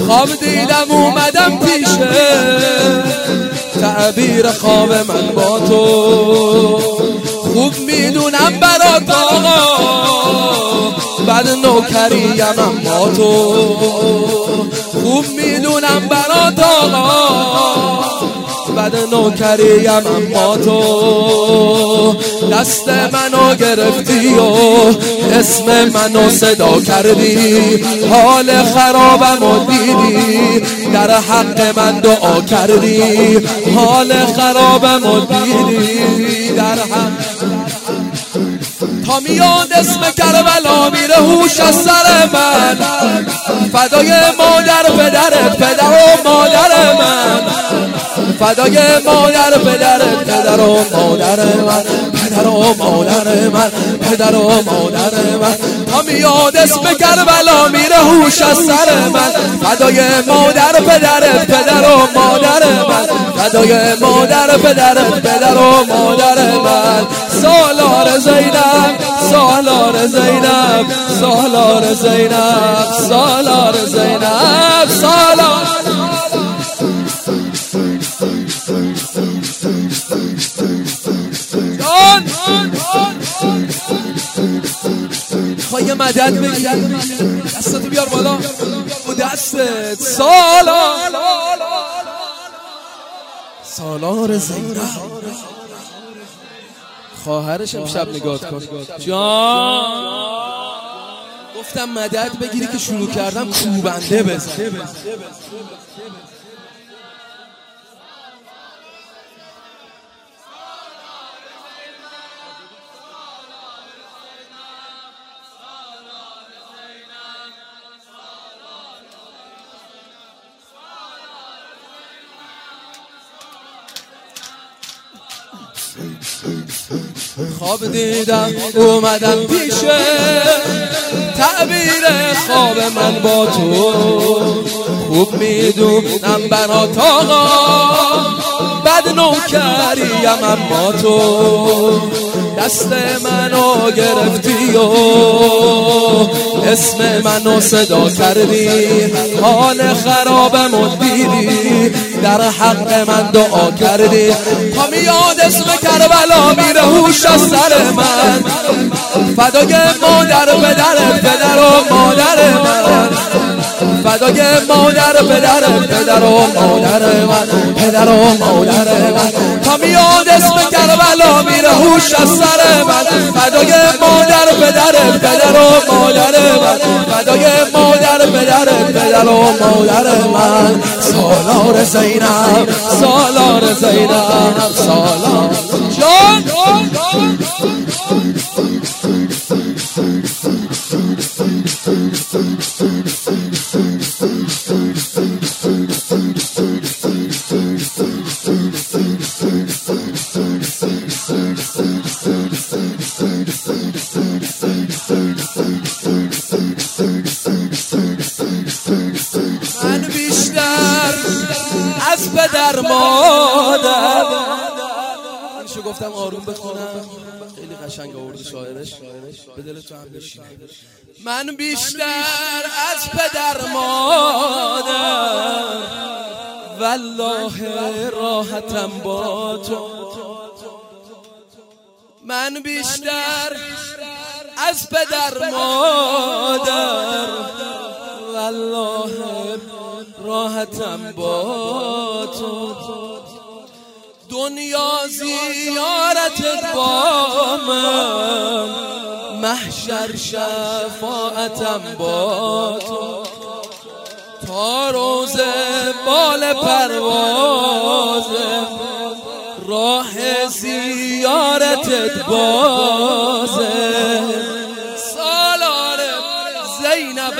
خواب دیدم اومدم پیشه، تعبیر خواب من با تو. خوب میدونم برات آقا بعد نوکریم اما تو. خوب میدونم برات آقا بعد نوکریم اما تو. دست منو گرفتی و اسم منو صدا کردی، حال خرابمو دیدی در حق من دعا کردی، حال خرابمو دیدی در حق. تا میاد اسم کربلا میره هوش از سر من، فدای مادر پدرت پدر و مادر من، فدای مادر پدرت پدر و مادر من، پدر و مادر من، پدر و مادر من. تا میاد اسم کربلا میره هوش از سر من، فدای مادر پدرت پدر و مادر من، فدای مادر پدرت پدر و مادر من. سالار زینب سالار زینب سالار زینب سالار زینب سالار. خواهی مدد بگیر، دستتو بیار بالا و دستت. سالار سالار زینب خواهرش امشب نگاه کن جان. گفتم مدد بگیری که شروع کردم کوبنده بزن. خواب دیدم اومدم پیشه، تعبیر خواب من با تو. خوب میدونم برات آقا بد نوکریم اما تو. دست منو گرفتی و اسم منو صدا کردی، حال خرابمو دیدی در حق من دعا کردی. تا میاد اسم کربلا میره هوش از سر من، فدای مادر پدرت پدر و مادر من، فدای مادر پدرت پدر و مادر من، پدر و مادر من. تا میاد اسم کربلا میره هوش از سر من، فدای مادر پدرت پدر و مادر من، فدای مادر پدرت پدر و مادر من. سالار زینب سالار زینب سالار جان. من بیشتر از پدر مادر، اینشو گفتم آروم بخونم، خیلی قشنگ آورده شاعرش، به دل تو هم بشینه. من بیشتر از پدر مادر والله راحتم با تو. من بیشتر از پدر مادر والله راحتم با تو. دنیا زیارتت با من، محشر شفاعتم با تو. تا روز بال پروازه راه زیارتت بازه. سالار زینب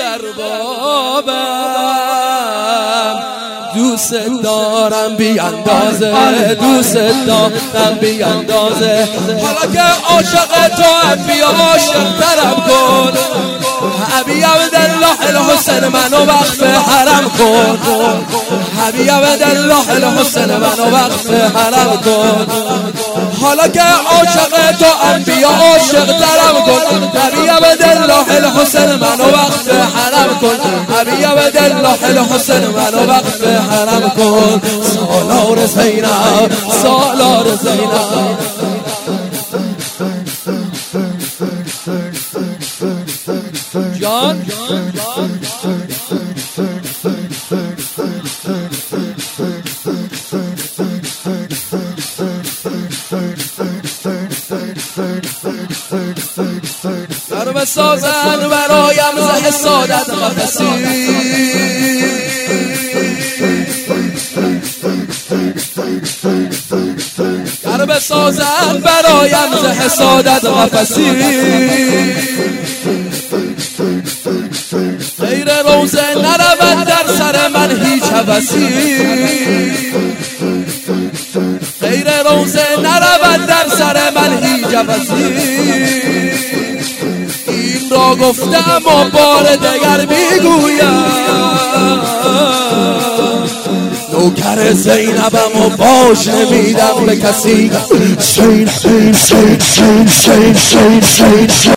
اربابم، دوست دارم بی اندازه، دوست دارم بی اندازه. حالا که عاشق تو انبیا عاشق ترم کن، ابی عبدالله الحسین منو وقف حرم کن، ابی عبدالله الحسین منو وقف حرم کن. حالا که عاشق تو انبیا عاشق ترم کن علی عبدالله الحسین منو وقف حرم کن علی عبدالله الحسین منو وقف حرم کن سالار زینب سالار زینب جان در بسازن برایم ز حسادت قفسی در بسازن برایم ز حسادت قفسی غیر روزه نرود در سر من هیچ هوسی غیر روزه نرود در سر من هیچ هوسی این را گفتم و بار دگر میگویم نوکر زینبم و باش نمیدم به کسی